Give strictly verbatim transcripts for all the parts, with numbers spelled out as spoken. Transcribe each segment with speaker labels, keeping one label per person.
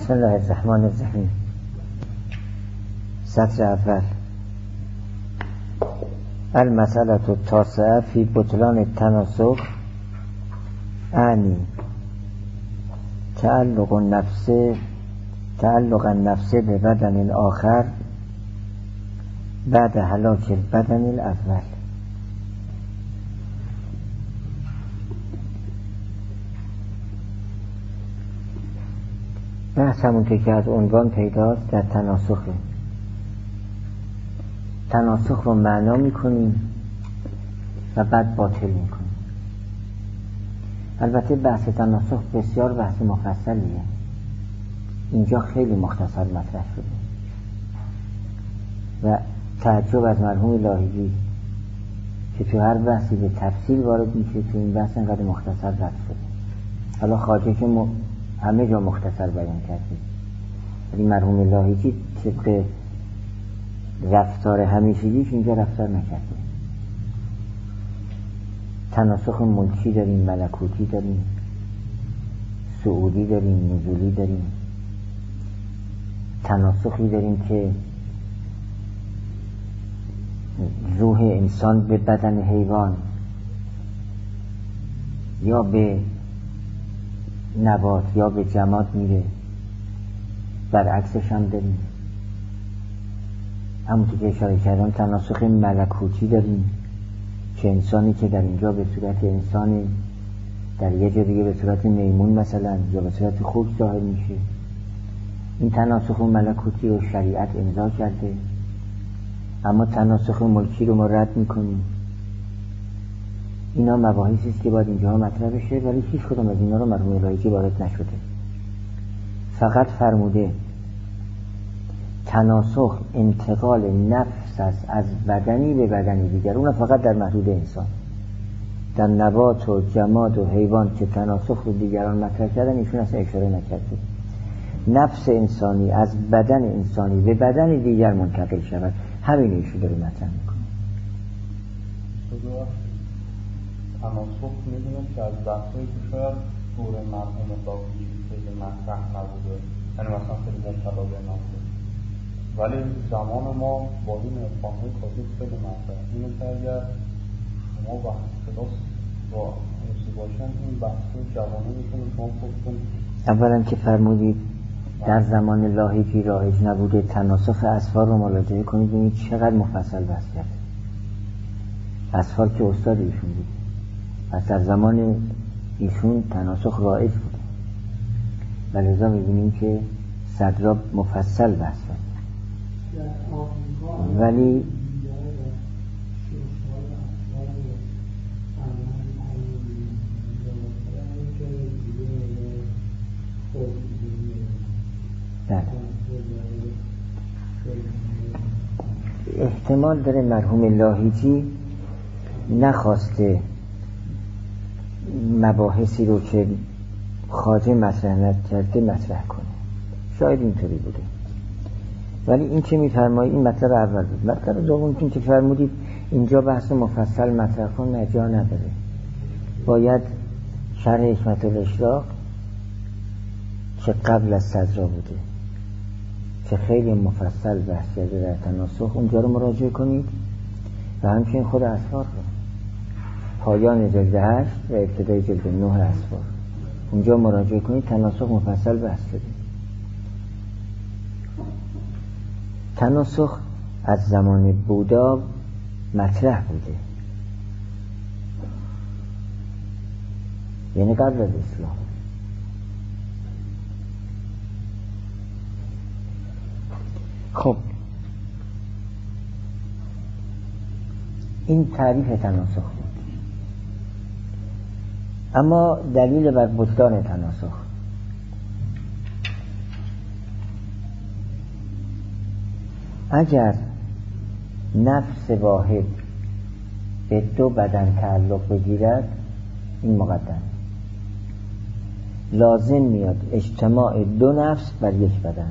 Speaker 1: بسم الله الرحمن الرحیم. سطر اول. المسئله التاسعه فی بطلان التناسخ اعنی تعلق النفس تعلق النفس به بدن الاخر بعد هلاک البدن الاول. بحث همون که از عنوان پیداست در تناسخه. تناسخ رو معنا میکنیم و بعد باطل میکنیم. البته بحث تناسخ بسیار بحث مفصلیه، اینجا خیلی مختصر مطرح شده و تعجب از مرحوم لاهیجی که تو هر بحثی به تفصیل وارد میشه، تو این بحث اینقدر مختصر رد شده. حالا خواجه که م... همه جا مختصر بیان کرده، ولی مرحوم لاهیجی طبق رفتار همیشگیش اینجا رفتار نکرده. تناسخ ملکی داریم، ملکوتی داریم، صعودی داریم، نزولی داریم. تناسخی داریم که روح انسان به بدن حیوان یا به نبات یا به جماد میره، برعکسش هم داریم. همونطور که اشاره کردم تناسخ ملکوتی داریم که انسانی که در اینجا به صورت انسانی، در یه جا دیگه به صورت میمون مثلا یا به صورت خوک ظاهر میشه. این تناسخ ملکوتی رو شریعت امضا کرده، اما تناسخ ملکی رو ما رد میکنیم. اینا مباحثی است که باید اینجا مطرح بشه، ولی هیچ کدوم از اینا رو مرحوم الهی وارد نشده. فقط فرموده تناسخ انتقال نفس است از بدنی به بدنی دیگر، اون فقط در محدود انسان. در نبات و جماد و حیوان که تناسخ رو دیگران مطرح کردن ایشون اصلا اشاره نکرده. نفس انسانی از بدن انسانی به بدن دیگر منتقل شود، همین ایشون داره مطرح میکنه.
Speaker 2: تناسخ میدونم که از بحثایی که شاید دور مرحوم لاهیجی خیلی مطرح نبوده، یعنی مثلا خیلی مبتلا به نبوده، ولی زمان ما با این افهامهای کاذب خیلی مطرح. اینه که اگر شما بحث کلاس با حفظی باشن این بحثای جوانه میتونه شما خودتون. اولا
Speaker 1: که فرمودید در زمان لاهیجی رایج نبوده، تناسخ اسفار رو مراجعه کنید ببینید چقدر مفصل بحث کرده. اسفار که استاد ایشون بود، پس در زمان ایشون تناسخ رایج بوده و لذا می‌بینیم که صدرا مفصل بحث کرده. ولی احتمال داره مرحوم لاهیجی نخواسته مباحثی رو که خواجه مطرح نکرده مطرح کنه، شاید اینطوری بوده. ولی این که میفرمایید این مطلب اول بود. مطلب دوم این که فرمودید اینجا بحث مفصل مطرح کن نجا نداره، باید شرح حکمت الاشراق که قبل از صدرا بوده که خیلی مفصل بحث کرده در تناسخ، اونجا رو مراجعه کنید و همچنین خود اسفار رو، پایان جلد هشت و ابتدای جلد نه اسفار، اونجا مراجعه کنید. تناسخ مفصل بحث کرده. تناسخ از زمان بودا مطرح بوده، یعنی قبل از اسلام. خب این تعریف تناسخ بود. اما دلیل بر بطلان تناسخ، اگر نفس واحد به دو بدن تعلق بگیرد، این مقدم لازم میاد اجتماع دو نفس بر یک بدن،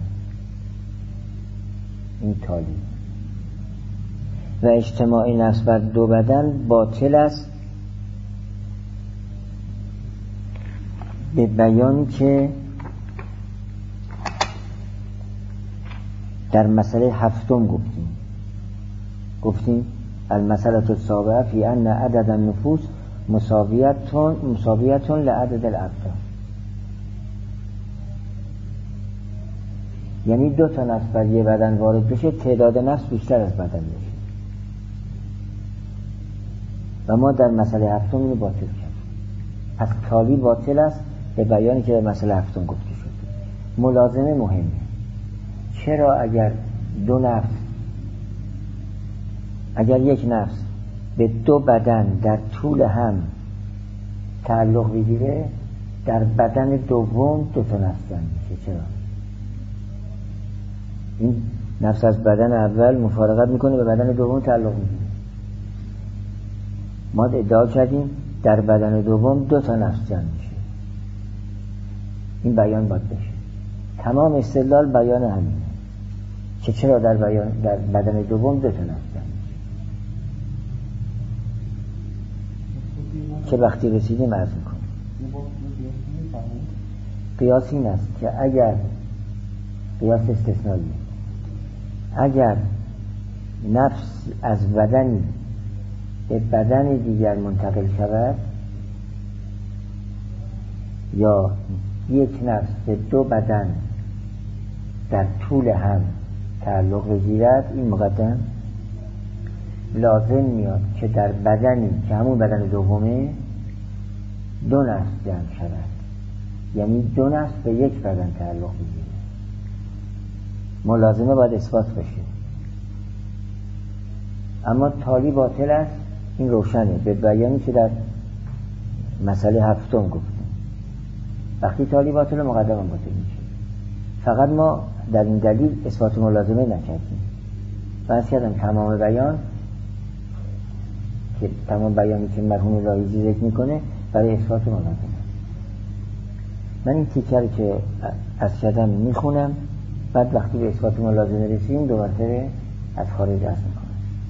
Speaker 1: این تالی، و اجتماع نفس بر دو بدن باطل است به بیانی که در مسئله هفتم گفتیم گفتیم المسئله السابعه فی ان عدد النفوس مساویتون مساویتون لعدد الابدان، یعنی دو تا نفس بر یه بدن وارد بشه تعداد نفس بیشتر از بدن بشه و ما در مسئله هفتم اینو باطل کردیم. پس تالی باطل است به بیانی که در مسئله هفتم گفته شد. ملازمه مهمه. چرا اگر دو نفس اگر یک نفس به دو بدن در طول هم تعلق بگیره در بدن دوم دو تا نفس جمع میشه؟ چرا؟ این نفس از بدن اول مفارقت میکنه به بدن دوم تعلق میگیره. ما ادعا کردیم در بدن دوم دو تا نفس جمع میشه. این بیان باید بشه. تمام استدلال بیان همینه که چرا در, بیان در بدن دوم دو تا نفس جمع میشه. که وقتی رسیدیم عرض میکنم قیاس این است که اگر قیاس استثنایی اگر نفس از بدنی به بدن دیگر منتقل شود یا یک نفس به دو بدن در طول هم تعلق بگیرد، این مقدم لازم میاد که در بدنی که همون بدن دومه دو نفس جمع شود، یعنی دو نفس به یک بدن تعلق بگیره. ملازمه باید اثبات بشه. اما تالی باطل است، این روشنه به بیانی که در مسئله هفتم گفتیم. وقتی تالی باطل مقدم باطل میشه. فقط ما در این دلیل اثبات ملازمه نکردیم. بحث کردم تمام بیان که تمام بیانی که مرحوم لاحیزی ذکر میکنه برای اثبات ملازمه. من این تیکر که از کردم میخونم، بعد وقتی به اثبات ملازمه رسیم دو مرتبه از خارج عرض میکنم.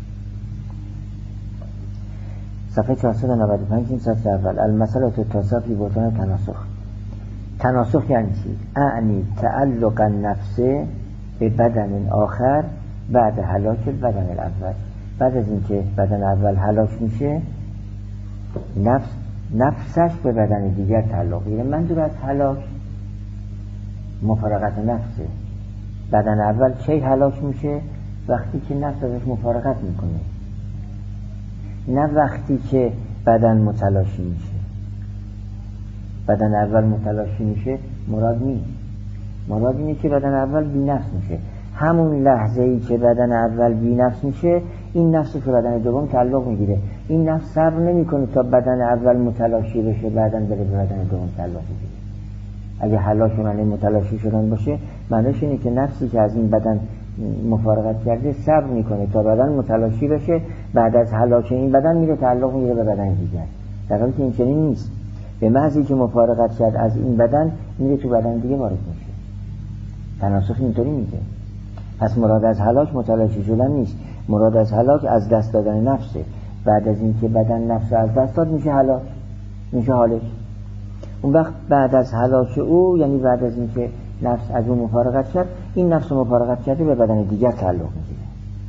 Speaker 1: صفحه چهارصد و نود و پنج این سطر اول المسئله التاسعه فی بطلان تناسخ. تناسخ یعنی چی؟ اعنی تعلق النفس به بدن آخر بعد هلاک بدن الاول. بعد از اینکه بدن اول هلاک میشه نفس نفسش به بدن دیگر تعلق میگیره. منظور از هلاک مفارقت نفسه. بدن اول کی هلاک میشه؟ وقتی که نفس ازش مفارقت میکنه، نه وقتی که بدن متلاشی میشه. بدن اول متلاشی میشه مراد نیست. مراد اینه که بدن اول بی نفس میشه. همون لحظه ای که بدن اول بی نفس میشه این نفس که بدن دوم تعلق میگیره. این نفس صبر نمیکنه تا بدن اول متلاشی بشه بعدن بره به بدن دوم تعلق بگیره. اگه هلاک معنی متلاشی شدن باشه معنیش اینه که نفسی که از این بدن مفارقت کرده صبر میکنه تا بدن متلاشی بشه، بعد از هلاک این بدن میره تعلق میگیره به بدن دیگر. در حالی که این چنین نیست. به محضی که مفارقت کرد از این بدن میره تو بدن دیگه وارد میشه. تناسخ اینطوری میگه. پس مراد از هلاک متلاشی شدن نیست. مراد از هلاک از دست دادن نفسه. بعد از اینکه بدن نفس از دست داد میشه هلاک، میشه هالک. اون وقت بعد از هلاک او، یعنی بعد از اینکه نفس از اون مفارقت کرد، این نفس مفارقت کرده به بدن دیگر تعلق میگیره.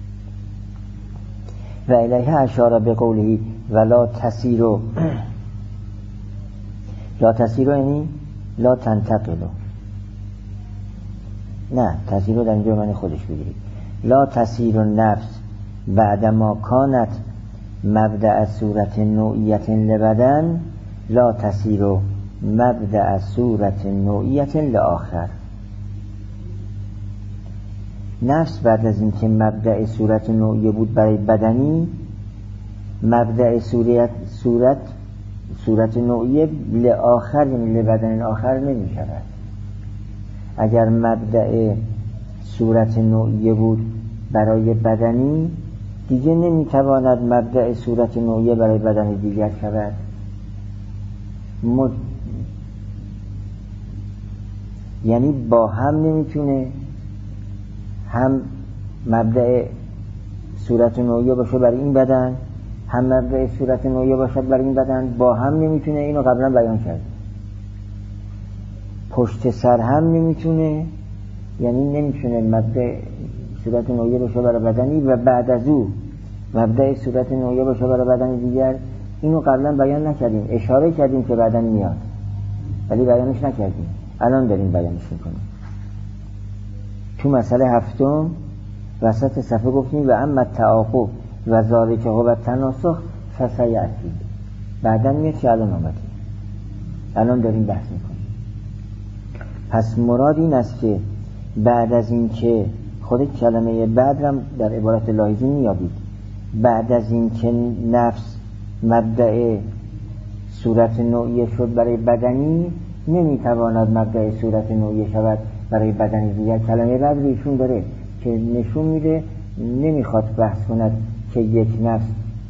Speaker 1: و الیه اشاره به قوله ولا تسیرو. لا تسیرو یعنی لا تنتقلو. نه، تسیرو در اینجا معنی خودش بگیرید. لا تسیرو نفس بعدما کانت مبدأ صورت نوعیت لبدن لا تسیرو مبدأ صورت نوعیت لآخر. نفس بعد از اینکه مبدأ صورت نوعیه بود برای بدنی، مبدأ صورت صورت صورت نوعیه لآخر یعنی لبدن آخر نمی شود. اگر مبدأ صورت نوعیه بود برای بدنی دیگه نمی تواند مبدأ صورت نوعیه برای بدن دیگر شود. مد... یعنی با هم نمیتونه هم مبدأ صورت نوعیه باشه برای این بدن، هم مبدأ صورت نوعیه باشد برای این بدن، با هم نمیتونه. اینو قبلا بیان کرد. پشت سر هم نمیتونه، یعنی نمیتونه مبدأ صورت نوعیه باشه برای بدنی و بعد از او مبدأ صورت نوعیه باشه برای بدنی دیگر. اینو قبلا بیان نکردیم، اشاره کردیم که بدن میاد ولی بیانش نکردیم، الان داریم بیانش میکنیم. تو مسئله هفتم وسط صفحه گفتیم و اما تعاقب و ذالک هو تناسخ فسیأتی، بعدن میاد که الان آمده، الان داریم بحث میکنیم. پس مراد این است که بعد از این که خود کلمه بعد هم در عبارت لاحظی میابید، بعد از این که نفس مبدأ صورت نوعیه شد برای بدنی، نمیتواند مبدأ صورت نوعیه شود برای بدنی دیگر. کلمه بعد رو ایشون داره که نشون میده نمیخواد بحث کند که یک نفس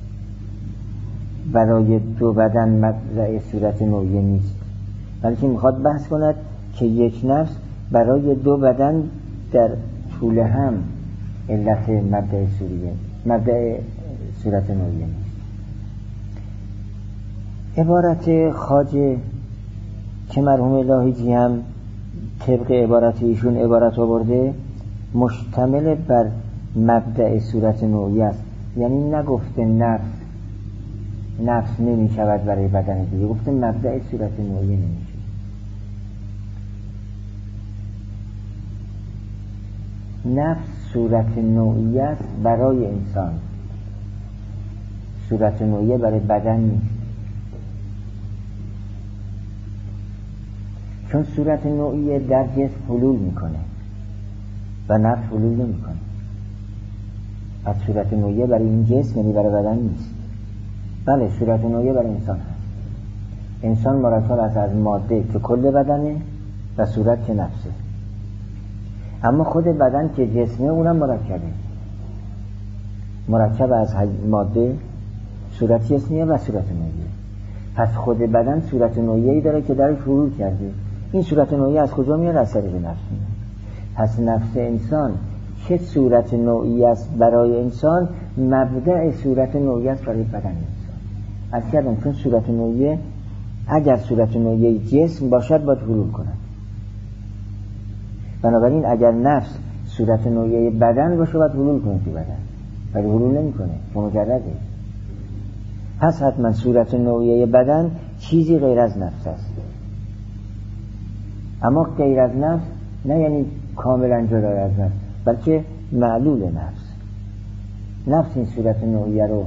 Speaker 1: برای دو بدن مبدأ صورت نوعیه نیست، بلکه میخواد بحث کند که یک نفس برای دو بدن در طول هم علت مبدأ صوریه مبدأ صورت نوعیه نیست. عبارت خواجه که مرحوم لاحجی هم طبق عبارت ایشون عبارت آورده مشتمل بر مبدأ صورت نوعیه است، یعنی نگفته نفس نفس نمی شود برای بدن دیگه، گفته مبدأ صورت نوعیه نمی شود. نفس صورت نوعیه است برای انسان، صورت نوعیه برای بدن نیست، چون صورت نوعیه در جسم حلول میکنه و نفس حلول نمیکنه. از صورت نوعیه برای این جسم یعنی برای بدن نیست. بله صورت نوعیه برای انسان هست. انسان مرکب است از ماده که کل بدنه و صورت که نفسه، اما خود بدن که جسمه اونم مرکبه، مرکب از ماده صورت جسمیه و صورت نوعیه. پس خود بدن صورت نوعیه‌ای داره که درش حلول کرده. این صورت نوعیه از کجا میاد؟ از طریق نفس میاد. پس نفس انسان چه صورت نوعیه است برای انسان، مبدأ صورت نوعیه است برای بدن انسان. از کردم چون صورت نوعیه اگر صورت نوعیه جسم باشد باید حلول کند، بنابراین اگر نفس صورت نوعیه بدن باشه باید حلول کنه تو بدن، ولی حلول نمی کنه چون مجرده. پس حتما صورت نوعیه بدن چیزی غیر از نفس است. اما غیر از نفس نه یعنی کاملا جدا از نفس، بلکه معلول نفس. نفس این صورت نوعیه رو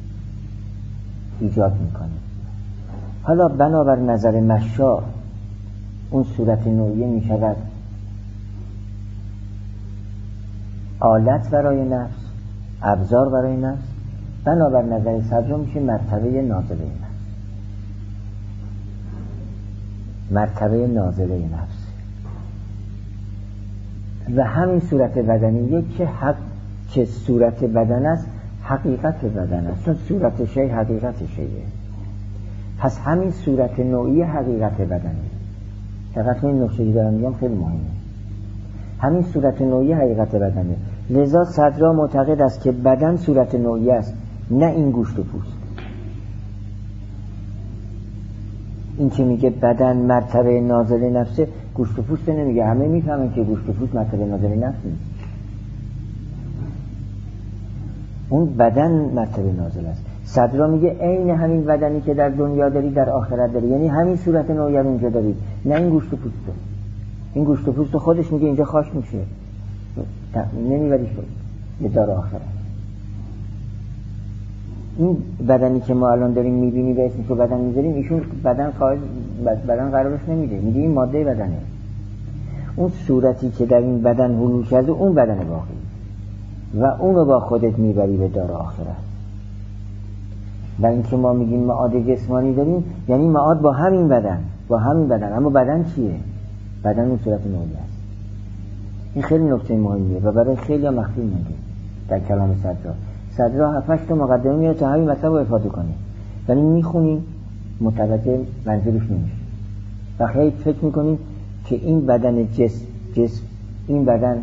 Speaker 1: ایجاد میکنه. حالا بنابر نظر مشاع اون صورت نوعیه میشود آلت برای نفس، ابزار برای نفس. بنابر نظر صدر میشه مرتبه نازله نفس، مرتبه نازله نفس. و همین صورت بدنیه که حق که صورت بدن است حقیقت بدن است، چون صورت شی حقیقت شیه. پس همین صورت نوعی حقیقت بدنه. دقیقاً این نکته‌ای دارم میگم خیلی مهمه. همین صورت نوعی حقیقت بدنه. لذا صدرا معتقد است که بدن صورت نوعی است، نه این گوشت و پوست. این که میگه بدن مرتبه نازل نفسه، گوشت و پوست نمیگه. همه میفهمن که گوشت و پوست مرتبه نازل نفس نیست. اون بدن مرتبه نازل است. صدرا میگه عین همین بدنی که در دنیا داری در آخرت داری، یعنی همین صورت نوعی رو اونجا داری، نه این گوشت و پوسته. این گوشت و پوست خودش میگه اینجا خاش میشه، نمیبریش به دار آخرت. این بدنی که ما الان داریم میبینی به اسمش رو بدن میذاریم، ایشون بدن خواهد بدن قرارش نمیده، میگه این ماده بدنه. اون صورتی که در این بدن حلول کرده اون بدن واقعی و اونو با خودت میبری به دار آخرت. و اینکه ما میگیم معاد جسمانی داریم یعنی معاد با همین بدن، با همین بدن. اما بدن چیه؟ بدن اون صورت نوعی است. این خیلی نکته مهمیه و برای خیلی ها مخفی مونده در کلام صدرا. صدرا هفتش تا مقدمه میاد تا همین مطلب رو افاده کنه، ولی میخونیم متوجه منظورش نمیشه و خیلی فکر میکنیم که این بدن جسم جسم این بدن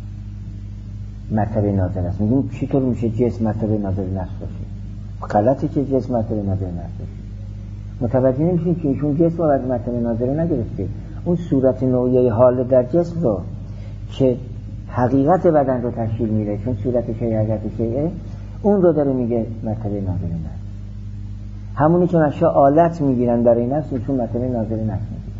Speaker 1: مرتبه نازل است. میگیم چطور میشه جسم مرتبه نازل نفس باشه؟ غلطه که جسم مرتبه نازل نفس باشه. متوجه نمیشیم که ایشون جسم رو از مرتبه نازل نگرفته، اون صورت نوعیه حال در جسم رو که حقیقت بدن رو تشکیل میده، چون صورت شیء حقیقت شیء، اون رو داره میگه مرتبه ناظر نفس. همونی که مشا آلت میگیرن برای نفس، چون مرتبه ناظر نفس میگیرن.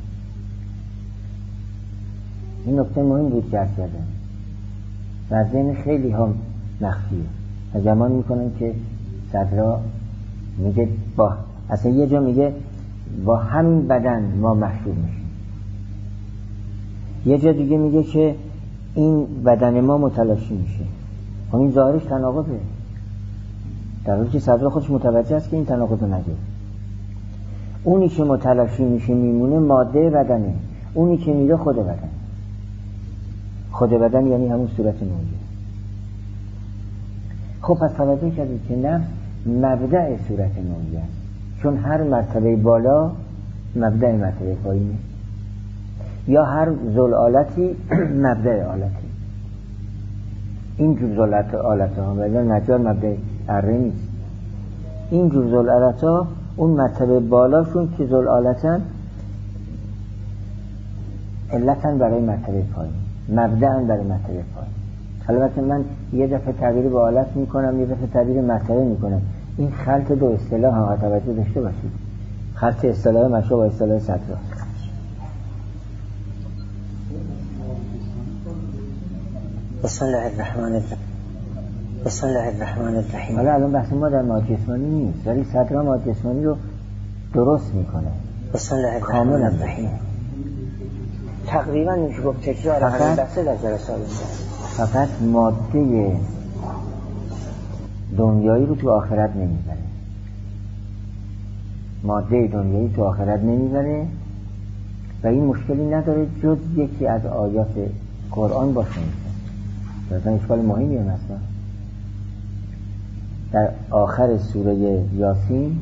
Speaker 1: این نکته مهم بود که عرض کردم و از ذهن خیلی هم مخفیه و گمان میکنن که صدرا میگه با اصلا یه جا میگه با همین بدن ما محشور میشیم، یه جا دیگه میگه که این بدن ما متلاشی میشه. خب این ظاهرش تناقضه، در حالی که صدرا خودش متوجه است که این تناقض رو نگه. اونی که متلاشی میشه میمونه ماده بدنه، اونی که میره خود بدن. خود بدن یعنی همون صورت نوعیه. خب پس توجه کردید که نفس مبدأ صورت نوعیه است، چون هر مرتبه بالا مبدأ مرتبه پایینه، یا هر ذل آلتی مبدأ آلتی. اینجور ذل آلت ها ولی نجار مبدأ اره نیست. اینجور ذل آلت ها اون مرتبه بالاشون که ذل آلتن علتن برای مرتبه پایین، مبدأن برای مرتبه پایین. البته من یه دفعه تعبیر به آلت میکنم، یه دفعه تعبیر مرتبه میکنم. این خلط دو اصطلاح ها توجه داشته باشید، خلط اصطلاح مشو با اصطلاح صدرا. بسم الله الرحمن الرحیم. بسم الله الرحمن الرحیم. حالا الان بحث ما در ماده جسمانی نیست، ولی صدرا ماده جسمانی رو درست میکنه. بسم الله الرحمن الرحیم. تقریبا میشه گفت تکرار همین بحث در جلسات فقط ماده دنیایی رو تو آخرت نمیبره، ماده دنیایی تو آخرت نمیبره و این مشکلی نداره جز یکی از آیات قرآن باشه. مثلا اشکال مهمی هم هست در آخر سوره یاسین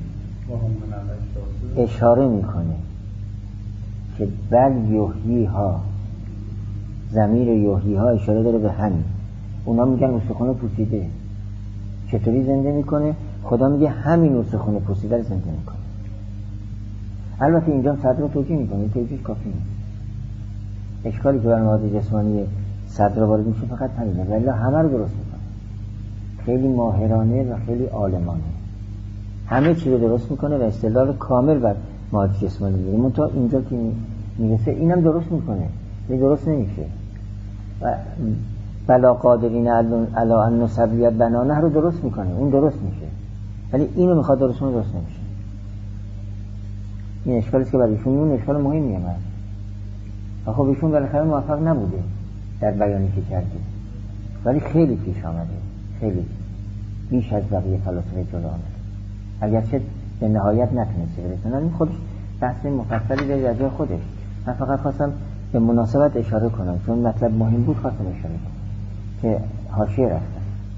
Speaker 1: اشاره میکنه که بل یحیی ها، ضمیر یحیی ها اشاره داره به همین. اونا میگن استخوان پوسیده چطوری زنده میکنه، خدا میگه همین استخوان پوسیده رو زنده میکنه. البته اینجا صدر توجیه میکنه، توجیهش کافی نیست. اشکالی که بر ماده جسمانی صدر وارد میشه فقط همینه، ولی همه رو درست میکنه، خیلی ماهرانه و خیلی عالمانه، همه چی رو درست میکنه و استدلال کامل بر ماده جسمانی میگیره. منتها اینجا که میرسه اینم درست میکنه، ولی درست نمیشه. و بلا قادرین علی ان نسوی بنانه رو درست میکنه، اون درست میشه، ولی اینو میخواد درست کنه، درست نمیشه. این اشکالیه که برایشون اون اشکال مهمیه. من خب ایشون بالاخره موفق نبوده در بیانی که کرده، ولی خیلی پیش آمده، خیلی بیش از بقیه فلاسفه جلو آمده، اگرچه به نهایت نتونسته برسونه. این خودش بحث مفصلی داره در جای خودش. من فقط خواستم به مناسبت اشاره کنم، چون مطلب مهم بود خواستم اشاره کنم که حاشیه رفتم.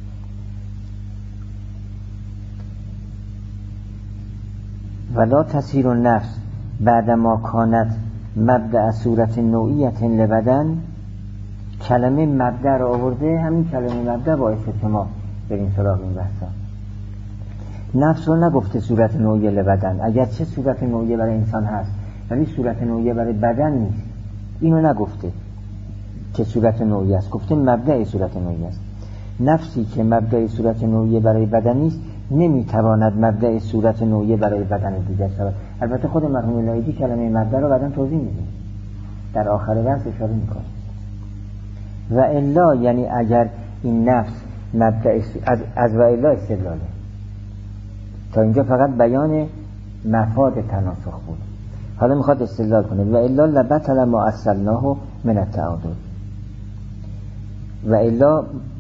Speaker 1: ولا تسیر النفس بعد ما کانت مبدأ صورت نوعیت لبدن. کلمه مبدأ رو آورده، همین کلمه مبدأ باعث که ما بریم سراغ این بحثا. نفس رو نگفته صورت نوعیه لبدن، اگر چه صورت نوعیه برای انسان هست ولی صورت نوعیه برای بدن نیست. اینو نگفته که صورت نوعیه است، گفته مبدأ صورت نوعیه است. نفسی که مبدأ صورت نوعیه برای بدن نیست نمیتواند مبدأ صورت نوعیه برای بدن دیگر شود. البته خود مرحوم الهی کلمه مبدأ رو بعداً توضیح میده، در آخر بحث اشاره میکنه. و الا یعنی اگر این نفس مبدأ از, از و الا استدلاله. تا اینجا فقط بیان مفاد تناسخ بود، حالا میخواد استدلال کنه. و الا لبطل ما اصلناه من التعادل. و الا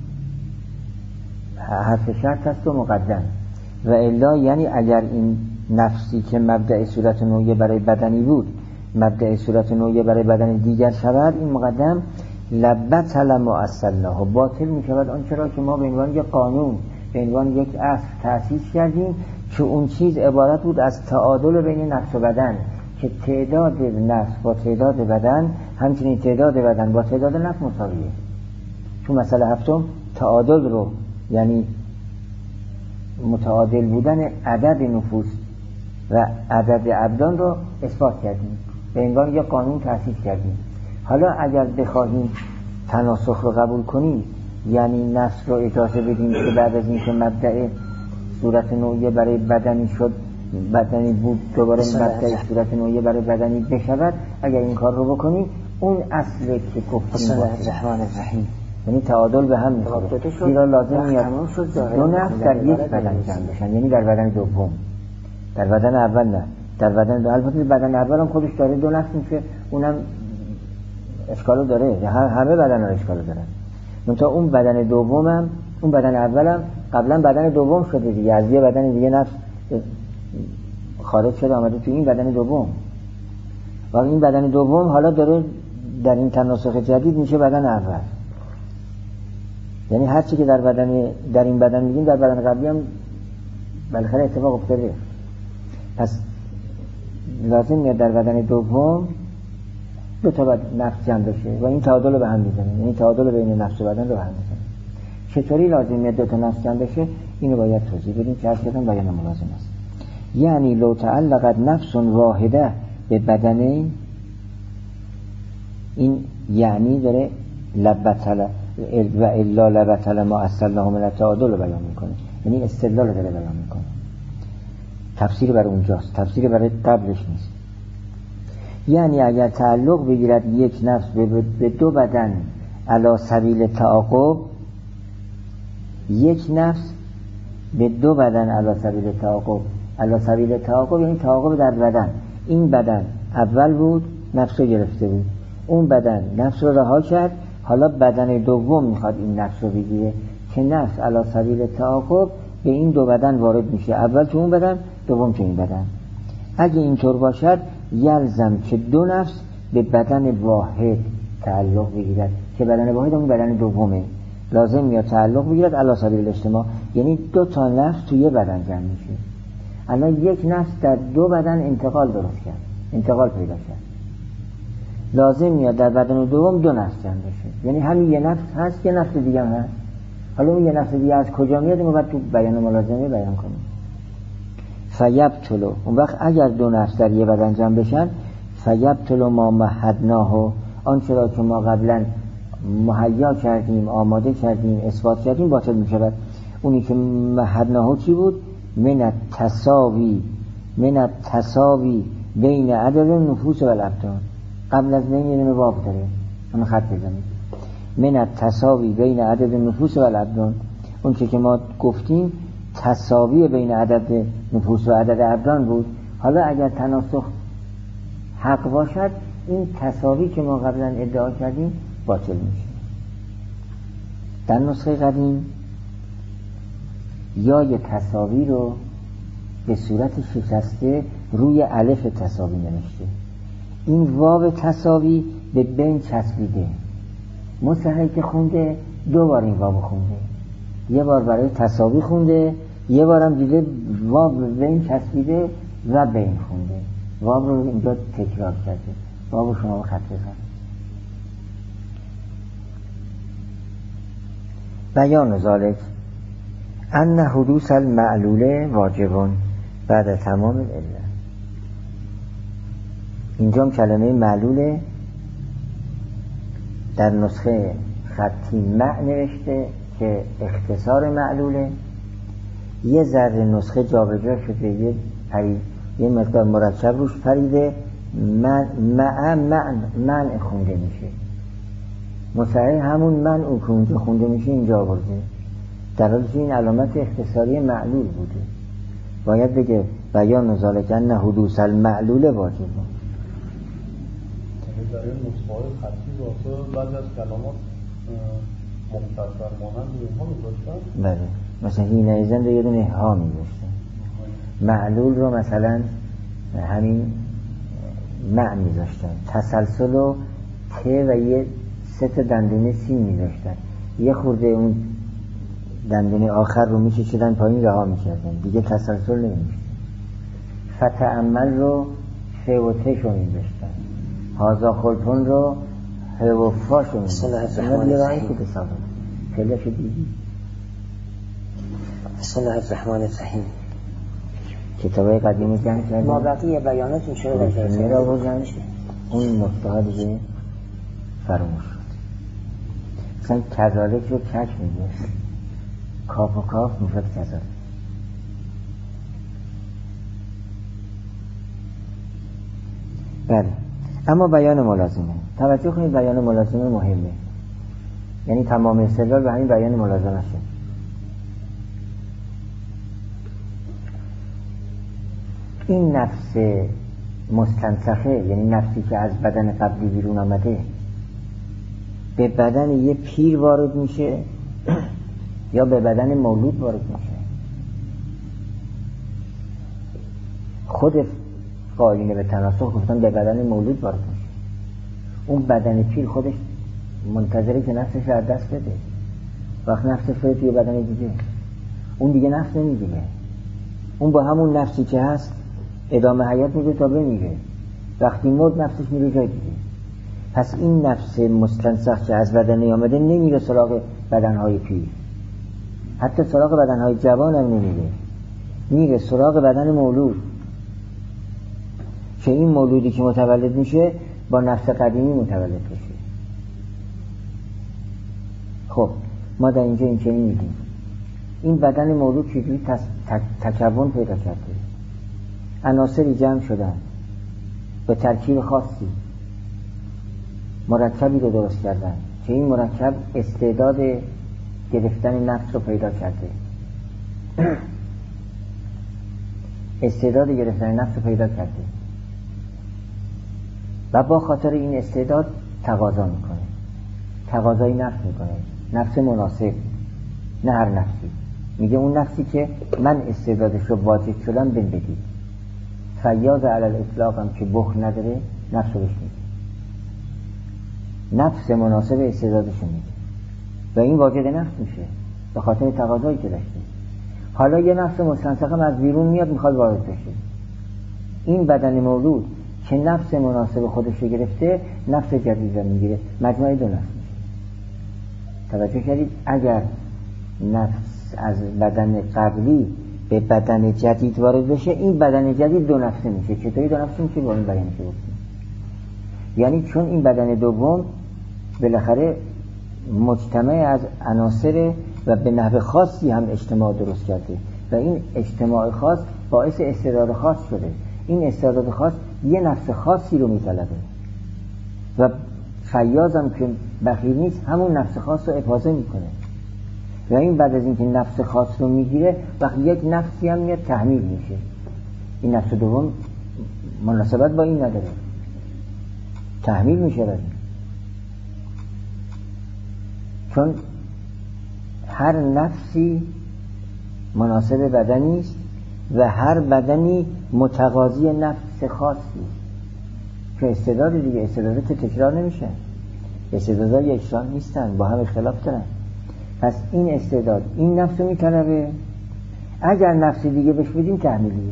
Speaker 1: حرف شرط است و مقدم. و الا یعنی اگر این نفسی که مبدأ صورت نوعیه برای بدنی بود مبدأ صورت نوعیه برای بدن دیگر شود، این مقدم لبطل ما اصلناه، باطل میشود آنچه را که ما به عنوان یک قانون، به عنوان یک اصل تأسیس کردیم که اون چیز عبارت بود از تعادل بین نفس و بدن، که تعداد نفس با تعداد بدن همچنین تعداد بدن با تعداد نفس مساویه. چون مسئله هفتم تعادل رو یعنی متعادل بودن عدد نفوس و عدد ابدان رو اثبات کردیم، به عنوان یک قانون تأسیس کردیم. حالا اگر بخواهیم تناسخ رو قبول کنیم یعنی نفس رو اجازه بدیم که بعد از اینکه مبدأ صورت نوعیه برای بدنی شد بدنی بود دوباره مبدأ صورت نوعیه برای بدنی بشود، اگر این کار رو بکنیم اون اصله که گفتیم
Speaker 3: الرحمن الرحیم
Speaker 1: یعنی تعادل به هم میخوره. زیرا لازم میاد دو نفس در یک بدن جمع بشن، یعنی در بدن دوم، در بدن اول نه، در بدن دو. البته بدن اول هم خودش داره دو نفس میشه، اونم اشکالو داره، همه بدن ها اشکالو دارن. منتها اون بدن دومم اون بدن اولم قبلا بدن دوم شده دیگه، از یه بدن دیگه نفس خارج شده آمده تو این بدن دوم و این بدن دوم حالا داره در این تناسخ جدید میشه بدن اول. یعنی هر چی که در بدن در این بدن میگیم در بدن قبلی هم بالاخره اتفاق افتاده. پس لازم میاد در بدن دوم دو تا نفس جمع بشه و این تعادل رو به هم میزنه، یعنی تعادل بین نفس و بدن رو به هم میزنه. چطوری لازم میاد دو تا نفس جمع بشه؟ اینو باید توضیح بدیم که اصلا بیان ملازم است. یعنی لو تعلقت نفس واحده به بدنین، این یعنی داره لبتل و الا لبتل ما اصلناه من التعادل رو بیان میکنه، یعنی استدلال رو داره بیان میکنه. تفسیر برای اونجاست، تفسیر برای قبلش نیست. یعنی اگر تعلق بگیرد یک نفس به دو بدن علی سبیل تعاقب، یک نفس به دو بدن علی سبیل تعاقب، علی سبیل تعاقب یعنی تعاقب در بدن. این بدن اول بود نفس رو گرفته بود، اون بدن نفس رو رها کرد، حالا بدن دوم میخواد این نفس رو بگیره که نفس علی سبیل تعاقب به این دو بدن وارد میشه، اول تو اون بدن دوم تو این بدن. اگه اینطور باشد یلزم که دو نفس به بدن واحد تعلق بگیرد که بدن واحد اون بدن دومه، لازم میاد تعلق بگیرد علی سبیل الاجتماع، یعنی دو تا نفس توی یه بدن جمع میشه. الان یک نفس در دو بدن انتقال درست کرد، انتقال پیدا کرد، لازم میاد در بدن دوم دو نفس جمع بشه، یعنی همین یه نفس هست یه نفس دیگه هم هست. حالا اون یه نفس دیگه از کجا میاد ما باید تو بیان ملازمه بیان کنیم. فیبطلو، اون وقت اگر دو نفس در یه بدن جمع بشن فیبطلو ما مهدناه، آنچه را که ما قبلا مهیا کردیم آماده کردیم اثبات کردیم باطل می شود. اونی که مهدناه چی بود؟ من التساوی، من التساوی بین عدد نفوس و الابدان. قبل از بین یه دونه واو داره، اون خط بزنید. من التساوی بین عدد نفوس و الابدان، اون چه که ما گفتیم تساوی بین عدد نفوس و عدد ابدان بود. حالا اگر تناسخ حق باشد این تساوی که ما قبلا ادعا کردیم باطل میشه. در نسخه قدیم یا یه تساوی رو به صورت شکسته روی الف تساوی نوشته، این واو تساوی به بین چسبیده. مصححی که خونده دو بار این واو خونده، یه بار برای تساوی خونده، یه بارم دیده واو به بین چسبیده و بین خونده، واو رو اینجا تکرار کرده. واو شما خط بزن. بیان ذالک ان حدوث المعلوله واجبون بعد تمام العله. اینجا هم کلمه معلوله در نسخه خطی مع نوشته که اختصار معلوله، یه ذره نسخه جابجا شده، یه پرید یه مقدار مرکب روش پریده، من مع من من خونده میشه. مصحح همون من او که اونجا خونده میشه اینجا آورده، در حالی که این علامت اختصاری معلول بوده. باید بگه بیان ذالک ان حدوث المعلول واجب.
Speaker 2: یعنی در این نسخه‌های خطی واسه بعضی از کلمات مختصر مانند اینها می‌گذاشتن.
Speaker 1: بله، مثلا این ایزن رو یه دونه ها می‌گذاشتن. معلول رو مثلا همین مع می‌ذاشتن، تسلسل و ت و یه سه تا دندونه سین می‌ذاشتن، یه خورده اون دندونه آخر رو می‌کشیدن پایین رها می‌کردن، دیگه تسلسل نمی‌شه. فتعمل رو ف و ت شو می‌ذاشتن، هازا خلطون رو ه و فا شو می‌ذاشتن. خیلی شو دیدی
Speaker 3: بسم الله الرحمن الرحیم.
Speaker 1: کتابای قدیمی جمع کردیم،
Speaker 3: ما بقیه بیانات این شده در جلسه
Speaker 1: میرا بگن اون نقطه ها دیگه فراموش شد. مثلا کذالک رو کک میگه، کاف و کاف میشد کذالک. بله، اما بیان ملازمه، توجه کنید بیان ملازمه مهمه، یعنی تمام استدلال به همین بیان ملازمه شد. این نفس مستنسخه، یعنی نفسی که از بدن قبلی بیرون آمده به بدن یه پیر وارد میشه یا به بدن مولود وارد میشه. خود قائلین به تناسخ گفتن به بدن مولود وارد میشه. اون بدن پیر خودش منتظره که نفسش از دست بده. وقت نفسش رو توی بدن دیگه، اون دیگه نفس نمیگیره، اون با همون نفسی که هست ادامه حیات میده تا بمیره. وقتی مرد نفسش میره جای دیگه. پس این نفس مستنسخ که از بدن آمده نمیره سراغ بدنهای پیر، حتی سراغ بدنهای جوان هم نمیره، میره سراغ بدن مولود که این مولودی که متولد میشه با نفس قدیمی متولد بشه. خب ما در اینجا این چنین میگیم این بدن مولود چجوری تکون پیدا کرده؟ عناصری جمع شدن به ترکیب خاصی، مرکبی رو درست کردن که این مرکب استعداد گرفتن نفس رو پیدا کرده استعداد گرفتن نفس رو پیدا کرده و با خاطر این استعداد تقاضا میکنه، تقاضای نفس میکنه، نفس مناسب، نه هر نفسی. میگه اون نفسی که من استعدادش رو واجد شدم بهم بدید. فیاض علی الاطلاق هم که بخل نداره نفس رو بهش میده، نفس مناسب استعدادش رو میده و این واجد نفس میشه به خاطر تقاضایی که داشته. حالا یه نفس مستنسخ هم از بیرون میاد میخواد وارد بشه. این بدن مولود که نفس مناسب خودش رو گرفته نفس جدید رو میگیره، مجموعه دو نفس میشه. توجه کردید؟ اگر نفس از بدن قبلی به بدن جدید وارد بشه این بدن جدید دو نفسه میشه. چطوری دو نفسه میشه؟ با این بیانی که گفتیم. یعنی چون این بدن دوم بالاخره مجتمع از عناصر و به نحو خاصی هم اجتماع درست کرده و این اجتماع خاص باعث استعداد خاص شده. این استعداد خاص یه نفس خاصی رو میطلبه و فیاض هم که بخیل نیست همون نفس خاص رو افاضه میکنه و این بعد از اینکه نفس خاص رو میگیره وقتی یک نفسی هم میاد تحمیل میشه. این نفس دوم مناسبت با این نداره، تحمیل میشه برای این. چون هر نفسی مناسب بدنی است و هر بدنی متقاضی نفس خاصی که استعداد دیگه، استعدادات تکرار نمیشه، استعدادات یکسان نیستن، با هم اختلاف دارن. پس این استعداد این نفس رو میطلبه، اگر نفس دیگه بهش بدیم تحمیلیه،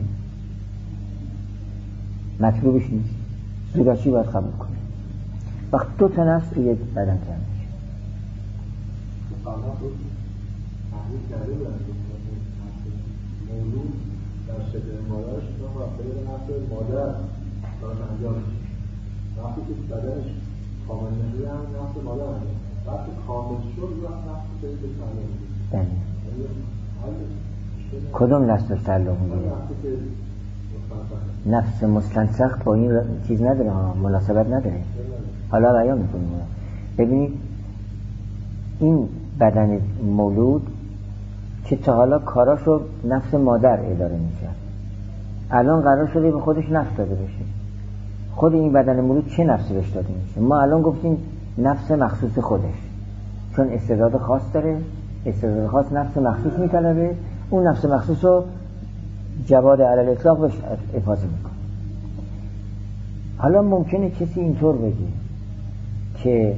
Speaker 1: مطلوبش نیست، زیراشی باید قبول کنه. وقت دو تا نفس رو یک بدن کرد میشه.
Speaker 4: تحمیل کرده بودن مولود در شکل مادرش و غیر نفس مادر دارش انجام میشه. وقتی که بدنش کامل نمیده هم نفس مادر انجام، وقتی کامل شد وقت نفس شدید به تعلق میده.
Speaker 1: کدوم نفس به تعلق میده؟ نفس مستنسخ با این چیز نداره، مناسبت نداره. حالا بیان میکنیم. ببینید این بدن مولود که تا حالا کاراشو نفس مادر اداره میکرد، الان قرار شده به خودش نفس داده بشه. خود این بدن مولود چه نفسی بهش داده میشه؟ ما الان گفتیم نفس مخصوص خودش، چون استعداد خاص داره، استعداد خاص نفس مخصوص میطلبه، اون نفس مخصوص رو جواد علی الاطلاق بهش افاضه میکنه. حالا ممکنه کسی اینطور بگه که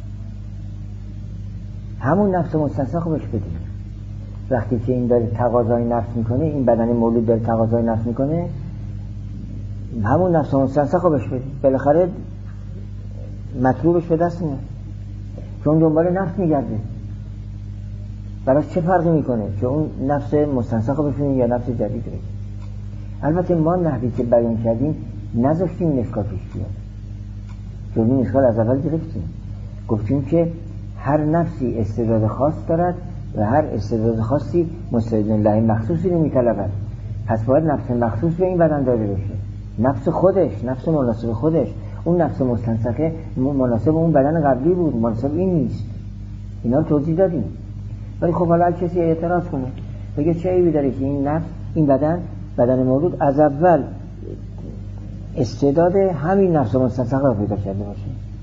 Speaker 1: همون نفس مستنسخ رو بهش بدیم. وقتی که این داره تقاضای نفس میکنه، این بدن مولود داره تقاضای نفس میکنه، همون نفس مستنسخ رو بهش بدیم، بالاخره مطلوبش به دست میاد، چون دنبال نفس میگرده. براش چه فرقی میکنه که اون نفس مستنسخ رو بشونیم یا نفس جدید رو؟ البته ما نحوی که بیان کردیم نذاشتیم این اشکال پیش بیاد، چون این اشکال از اول گرفتیم. گفتیم که هر نفسی استعداد خاص دارد و هر استعداد خاصی مستعد الله مخصوصی رو میطلبد. پس باید نفس مخصوص به این بدن داده بشه، نفس خودش، نفس مناسب خودش. اون نفس مستنسخه مناسب اون بدن قبلی بود، مناسب این نیست. اینا رو توضیح دادیم. ولی خب حالا کسی اعتراض کنه بگه چه عیبی داره که این نفس، این بدن، بدن مولود از اول استعداد همین نفس مستنسخه رو پیدا کرده باشه.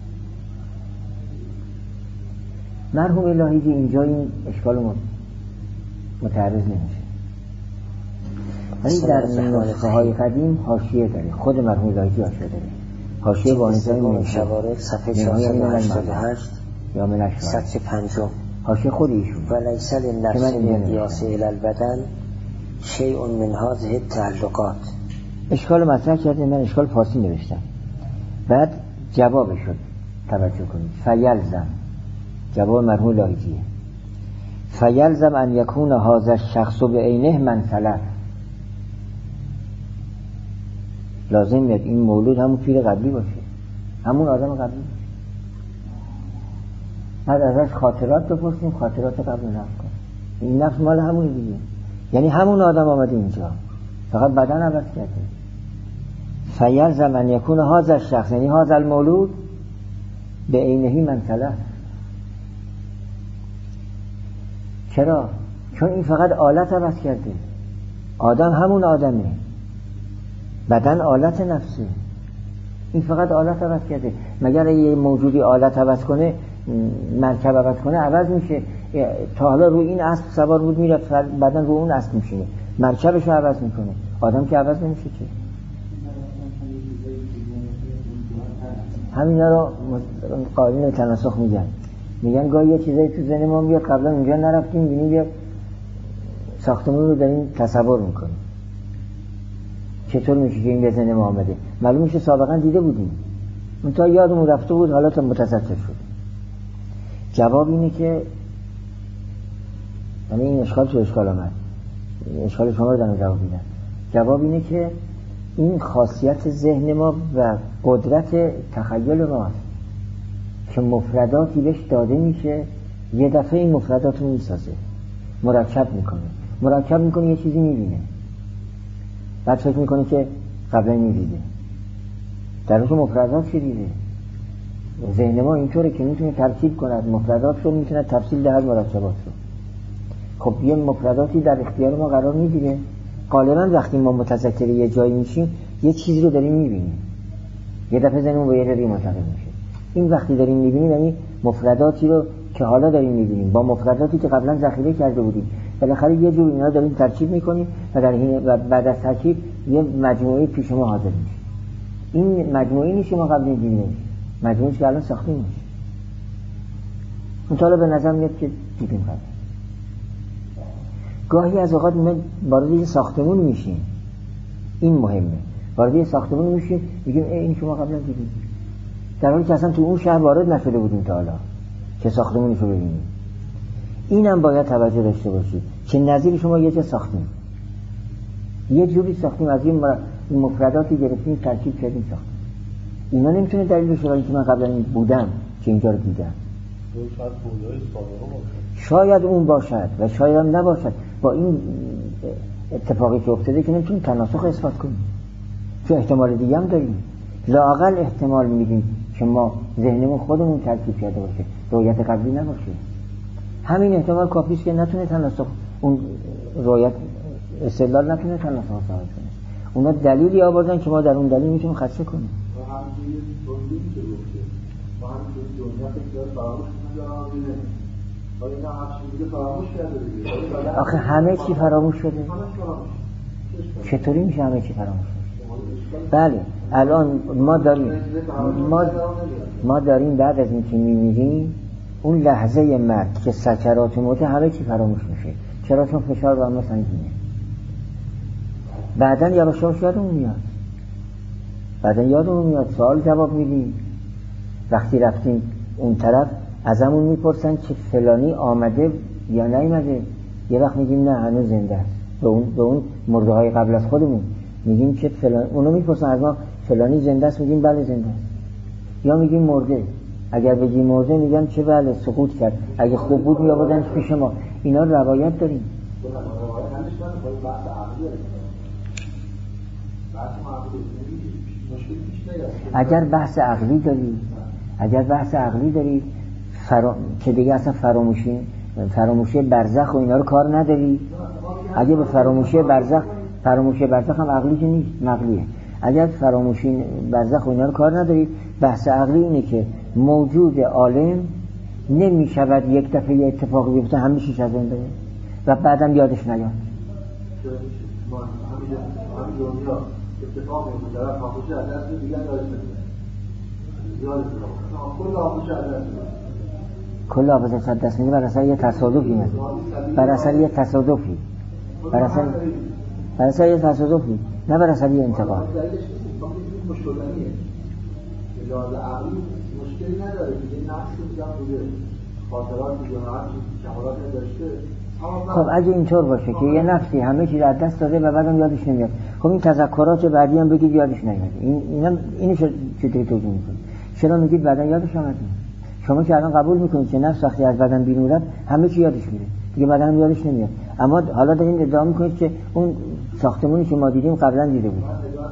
Speaker 1: مرحوم الهیجی اینجا این اشکال متعرض نمیشه. ولی در نسخه های قدیم حاشیه داره، خود مرحوم الهیجی حاشیه داره. حاشیه با نظام
Speaker 3: شوارد صفحه چهارصد و هشتاد و هشت
Speaker 1: یا من
Speaker 3: سطر پنجم
Speaker 1: حاشیه خود ایشون.
Speaker 3: ولیس للنفس القیاس الی البدن شیء من هذه التعلقات.
Speaker 1: اشکال مطرح کرده، من اشکال فارسی نوشتم. بعد جواب شد، توجه کنید. فیلزم، جواب مرحوم الهیجیه. فیلزم ان یکون هذا الشخص بعینه من سلف. لازم میاد این مولود همون پیر قبلی باشه، همون آدم قبلی باشه. بعد ازش خاطرات بپرسیم، خاطرات قبل نفس کن. این نفس مال همون دیگه، یعنی همون آدم آمده اینجا، فقط بدن عوض کرده. فیلزم ان یکون هذا الشخص، یعنی هذا المولود بعینه من سلف. چرا؟ چون این فقط آلت عوض کرده. آدم همون آدمه، بدن آلت نفسه. این فقط آلت عوض کرده. مگر یه موجودی آلت عوض کنه، مرکب عوض کنه، عوض میشه. تا حالا روی این اسب سوار بود میرفت، بدن رو اون اسب میشینه، مرکبش رو عوض میکنه. آدم که عوض نمیشه که. همینا رو قائلین تناسخ میگن. میگن گاهی یه چیزایی تو ذهن ما میاد قبلا اونجا نرفتیم، ببینیم یه ساختمون رو داریم تصور میکنیم. چطور میشه که این به ذهن ما آمده؟ معلوم میشه سابقا دیده بودیم، اون تا یادمون رفته بود، حالا تا متذکر شد. جواب اینه که یعنی این اشکال تو اشکال آمد، اشکال شما رو دارم جواب میدم. جواب اینه که این خاصیت ذهن ما و قدرت تخیل ماست که مفرداتی بهش داده میشه، یه دفعه این مفردات رو میسازه، مرکب میکنه مرکب میکنه یه چیزی میبینه، بعد فکر میکنه که قبلا میدیده، در اون مفردات چی دیده. ذهن ما اینطوره که میتونه ترکیب کند مفردات رو، میتونه تفصیل دهد مرکبات رو. خب یه مفرداتی در اختیار ما قرار میگیره. غالبا وقتی ما متذکر یه جایی میشیم یه چیزی رو داریم میبینیم، یه دفعه ذهنمون به یه جایی منتقل میشه. این وقتی داریم میبینیم یعنی مفرداتی رو که حالا داریم میبینیم با مفرداتی که قبلا ذخیره کرده بودیم، بالاخره یه جور اینا داریم ترکیب میکنیم و در این و بعد از ترکیب یه مجموعه پیش ما حاضر میشه. این مجموعه نیست ما قبل دیدیم، مجموعه‌ای که الان ساخته میشه. اون حالا به نظر میاد که دیدیم قبل. گاهی از اوقات ما وارد یه ساختمون میشیم، این مهمه، وارد یه ساختمون میشیم میگیم این شما قبلا دیدیم، در حالی که اصلا تو اون شهر وارد نشده بودیم تا حالا که ساختمونش رو ببینیم. اینم باید توجه داشته باشید که نظیر شما یه جا ساختیم، یه جوری ساختیم، از این مفرداتی گرفتیم ترکیب کردیم ساختیم. اینا نمیتونه دلیل بشه ولی که من قبلا بودم که اینجا رو دیدم.
Speaker 2: شاید بودای سابقه باشه،
Speaker 1: شاید اون باشد و شاید هم نباشد. با این اتفاقی که افتاده که نمیتونیم تناسخ اثبات کنیم، چون احتمال دیگه هم داریم. لااقل احتمال میدیم که ما ذهنمون خودمون ترکیب کرده باشه، رویت قبلی نباشه. همین احتمال کافیست که نتونه تناسخ، اون رویت استدلال نتونه تناسخ ثابت کنه. اونا دلیلی آوردن که ما در اون دلیل میتونیم خدشه کنیم.
Speaker 4: و همچنین توضیحی که گفته ما همچنین دنیا فکر فراموش کنیم و اینا همچنین دیگه فراموش کرده دیگه.
Speaker 1: آخه همه چی فراموش شده. چطوری میشه همه چی فراموش شده؟ بله الان ما داریم ما, ما داریم بعد از اینکه میمیریم اون لحظه مرگ که سکرات موت همه چی فراموش میشه. چرا؟ چون فشار بر ما سنگینه. بعدن یواش یواش یادمون میاد، بعدن یادمون میاد سوال جواب میدیم. وقتی رفتیم اون طرف ازمون میپرسن که فلانی آمده یا نیامده، یه وقت میگیم نه هنوز زنده است. به اون به اون مرده های قبل از خودمون میگیم که فلان، اونو میپرسن از ما فلانی زنده است، میگیم بله زنده است، یا میگیم مرده. اگر بگی موضع میگن چه بله سقوط کرد، اگه خوب بود میآوردنش پیش ما. اینا روایت داریم. اگر بحث عقلی داری اگر بحث عقلی داری فرا... که دیگه اصلا فراموشی فراموشی برزخ و اینا رو کار نداری. اگه به فراموشی برزخ فراموشی برزخ هم عقلی که نیست، نقلیه. اگر فراموشی برزخ و اینا رو کار نداری، بحث عقلی اینه که موجود عالم نمی شود یک دفعه یه اتفاقی بیفته همیشه از اون بره و بعدم یادش نیاد.
Speaker 4: اتفاق میفته در حافظه از دست دیگه یادش نمیاد. یادش نمیاد. کل حافظه از دست میاد.
Speaker 1: کل حافظه از دست میاد بر اثر یه تصادفی میاد. بر اثر یه تصادفی. بر اثر بر اثر یه تصادفی، نه بر اثر یه انتقال.
Speaker 4: دلیلش نیست، مشکلانیه. لحاظ عقلی مشکلی نداره که نفس دیگه بوده. خاطرات دیگه هر چیز کمالات داشته.
Speaker 1: خب اگه اینطور باشه که یه نفسی همه چیز از دست داده و بعدم یادش نمیاد، خب این تذکرات بعدی هم بگید یادش نمیاد. این اینم اینو چطوری توجیه میکنید؟ چرا میگید بعدن یادش اومد؟ شما که الان قبول میکنید که نفس وقتی از بدن بیرون رفت همه چی یادش میره، دیگه بعدن هم یادش نمیاد، اما حالا دارین ادعا میکنید که اون ساختمونی که ما دیدیم قبلا دیده بود.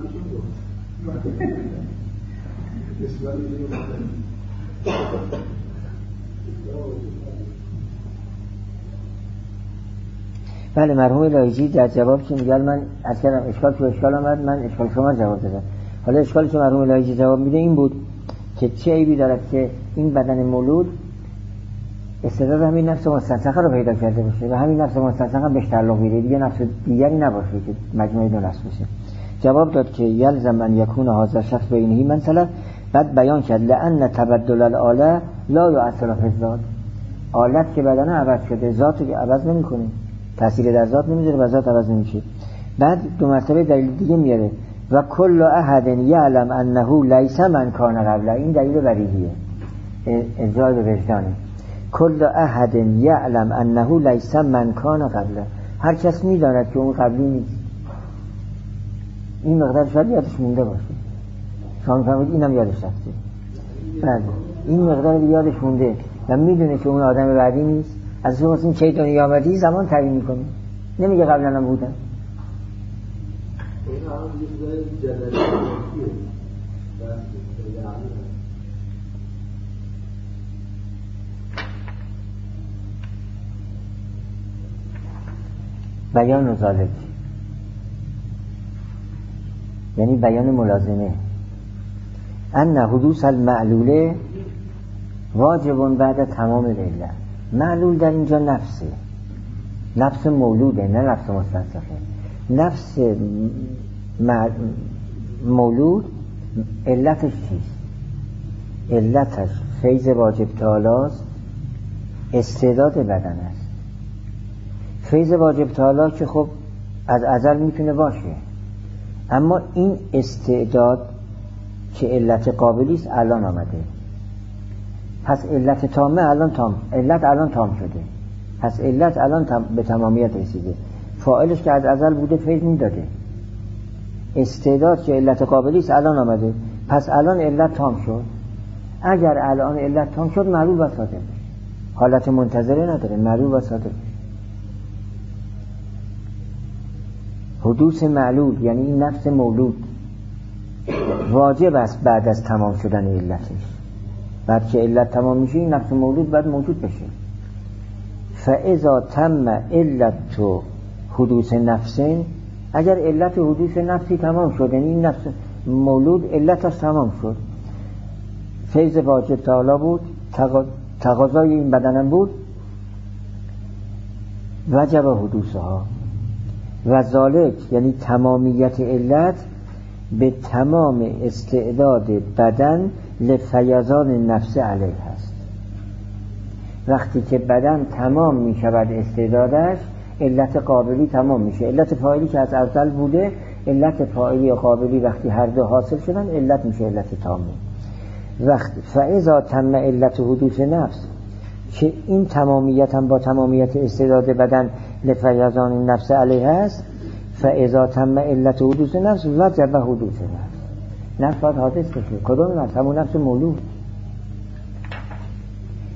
Speaker 1: بله، مرحوم لایجی در جواب که میگه من از کردم اشکال تو اشکال آمد، من اشکال شما جواب دادم. حالا اشکالی که مرحوم لایجی جواب میده این بود که چه عیبی دارد که این بدن مولود استعداد همین نفس مستنسخه رو پیدا کرده باشه و همین نفس مستنسخه هم بهش تعلق میده، دیگه نفس دیگری نباشه که مجموعه دو نفس باشه. جواب داد که یلزم ان یکون هذا شخص بینه مثلا، بعد بیان کرد لأن تبدل الاله لا یؤثر فی الذات، آلت که بدن عوض شده ذات رو عوض نمیکنه، تأثیر در ذات نمیذاره و ذات عوض نمیشه. بعد دو مرتبه دلیل دیگه میاره و کل احد یعلم انه لیس من کان قبله، این دلیل بدیهیه، ارجاع به وجدانه. کل احد یعلم انه لیس من کان قبله، هر کس میداند که اون قبلی نیست. این مقدار شاید یادش مونده باشه، شما فهمید اینم یادش رفته. بله این مقدار یادش مونده و میدونه که اون آدم بعدی نیست. از شما این چه دنیا آمدی زمان تعیین میکنه، نمیگه قبلا هم بودن.
Speaker 4: این هم یه چیزای جدلیه
Speaker 1: بیان و ذالک یعنی بیان ملازمه. ان حدوث المعلوله واجب بعد تمام العله. معلول در اینجا نفسه، نفس مولوده، نه نفس مستنسخه. نفس مولود علتش چیست؟ علتش فیض واجب تعالی استعداد بدن است. فیض واجب تعالی که خب از ازل میتونه باشه، اما این استعداد که علت قابلی است الان آمده، پس علت تامه الان تام، علت الان تام شده، پس علت الان تام به تمامیت رسیده. فاعلش که از ازل بوده فیض میداده. استعداد که علت قابلی است الان آمده، پس الان علت تام شد. اگر الان علت تام شد معلول و صادر، حالت منتظره نداره، معلول و صادر. حدوث معلول یعنی این نفس مولود واجب است بعد از تمام شدن علتش. بعد که علت تمام میشه این نفس مولود باید موجود بشه. فاذا تم علت حدوث نفسین، اگر علت حدوث نفسی تمام شد یعنی این نفس مولود علتش تمام شد، فیض واجب تعالی بود، تقاضای این بدنم بود، وجب حدوثها و ذالک یعنی تمامیت علت به تمام استعداد بدن لفیضان نفس علیه هست. وقتی که بدن تمام می شود استعدادش، علت قابلی تمام میشه. علت فاعلی که از اول بوده، علت فاعلی و قابلی وقتی هر دو حاصل شدن علت میشه علت تامه. وقتی فاذا تم علت حدوث نفس، که این تمامیت هم با تمامیت استعداد بدن لفیضان نفس علیه هست، فاذا تم علت حدوث نفس وجب حدوث نفس. نفس باید حادث بشه. کدوم نفس؟ همون نفس مولود.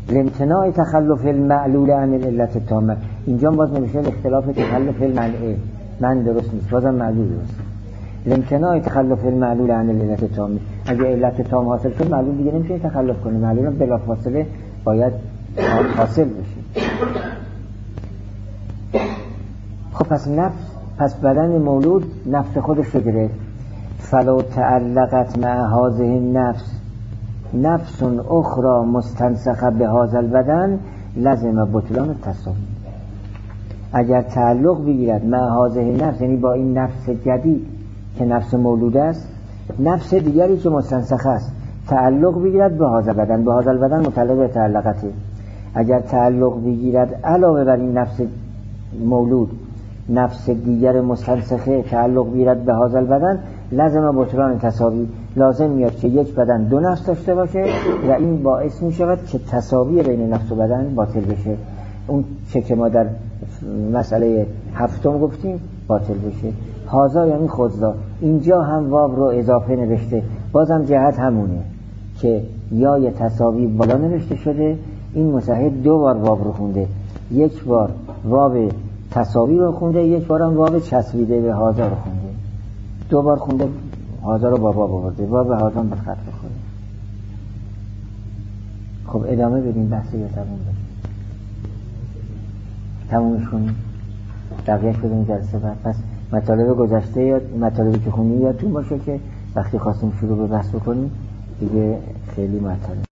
Speaker 1: لامتناع تخلف المعلول عن العلت التامه. اینجا باز نمیشه اختلاف تخلف المنعه، من درست نیست، بازم معلول درست. لامتناع تخلف المعلول عن العلت التامه، اگه علت تام حاصل شد معلول دیگه نمیشه تخلف کنه، معلول بلافاصله باید حاصل بشه. خب پس نفس، پس بدن مولود نفس خودش رو گرفت. فلو تعلقت مع هذه النفس نفس اخرى مستنسخه به هذا البدن لازم بطلان التساوی. اگر تعلق بگیرد مع هذه النفس، یعنی با این نفس جدید که نفس مولود است، نفس دیگری که مستنسخه است تعلق بگیرد به هذا البدن، به هذا البدن متعلق به تعلقته. اگر تعلق بگیرد علاوه بر این نفس مولود نفس دیگر مستنسخه تعلق بگیرد به هذا البدن لازم بطلان تساوی. لازم میاد که یک بدن دو نفس داشته باشه و این باعث می شود که تساوی بین نفس و بدن باطل بشه. اون چه که ما در مسئله هفتم گفتیم باطل بشه. هازا یعنی خودزا. اینجا هم واو رو اضافه نوشته، بازم جهت همونه که یا یه تساوی بالا نوشته شده. این مصحح دو بار واو رو خونده، یک بار واو تساوی رو خونده، یک بار هم واو چسبیده به هازا رو خونده. دو بار خونده هازا رو با واو آورده، واو به هازا به خط بخوره. خب ادامه بدیم بحث یا تموم بشه؟ تمومش کنیم بقیهش بدیم جلسه بعد. پس مطالب گذشته یا مطالبی که خونیم یادتون باشه که وقتی خواستیم شروع به بحث بکنیم دیگه خیلی مطالب